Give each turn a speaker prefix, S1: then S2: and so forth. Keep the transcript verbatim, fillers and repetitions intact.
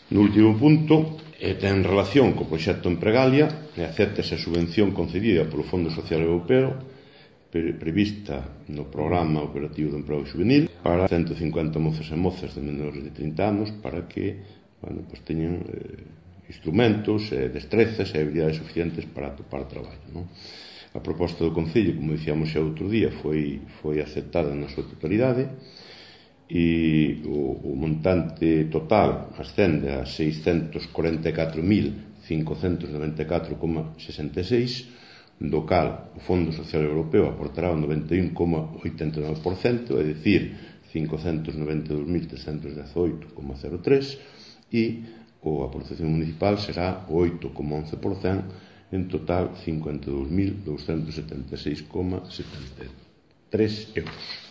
S1: No último punto, eh, ten relación co proxecto Empregalia e acéptase a subvención concedida polo Fondo Social Europeo pre prevista no Programa Operativo de Emprego Juvenil para ciento cincuenta mozos e mozas de menores de trinta anos para que, bueno, pues, teñan eh, instrumentos, eh, destrezas e habilidades suficientes para atopar traballo, non? A proposta do Concello, como dicíamos xa outro día, foi, foi aceptada na súa totalidade e o, o montante total ascende a seiscentos cuarenta e catro mil cincocentos noventa e catro coma sesenta e seis, do cal o Fondo Social Europeo aportará o noventa e un coma oitenta e nove por cento, é dicir, cincocentos noventa e dous mil trescentos dezaoito coma cero tres, e a aportación municipal será o oito coma once por cento, en total cincuenta e dous mil douscentos setenta e seis coma setenta e tres euros.